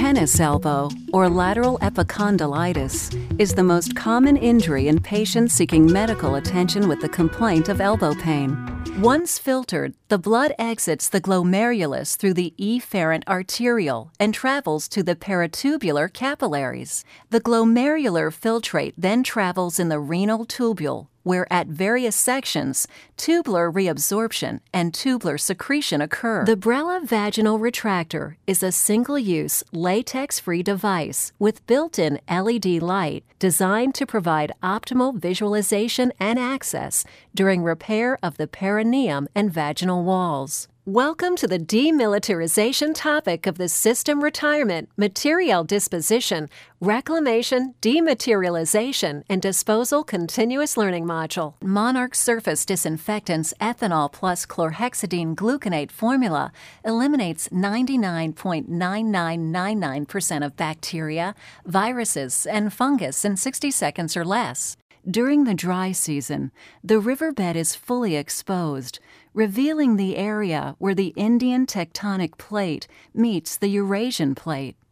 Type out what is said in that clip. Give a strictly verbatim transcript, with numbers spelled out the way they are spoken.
Tennis elbow, or lateral epicondylitis, is the most common injury in patients seeking medical attention with the complaint of elbow pain. Once filtered, the blood exits the glomerulus through the efferent arteriole and travels to the peritubular capillaries. The glomerular filtrate then travels in the renal tubule, where at various sections, tubular reabsorption and tubular secretion occur. The Brella vaginal retractor is a single-use, latex-free device with built-in L E D light designed to provide optimal visualization and access during repair of the perineum and vaginal walls. Welcome to the demilitarization topic of the system retirement, material disposition, reclamation, dematerialization, and disposal continuous learning module. Monarch Surface Disinfectant's ethanol plus chlorhexidine gluconate formula eliminates ninety-nine point nine nine nine nine percent of bacteria, viruses, and fungus in sixty seconds or less. During the dry season, the riverbed is fully exposed, revealing the area where the Indian tectonic plate meets the Eurasian plate.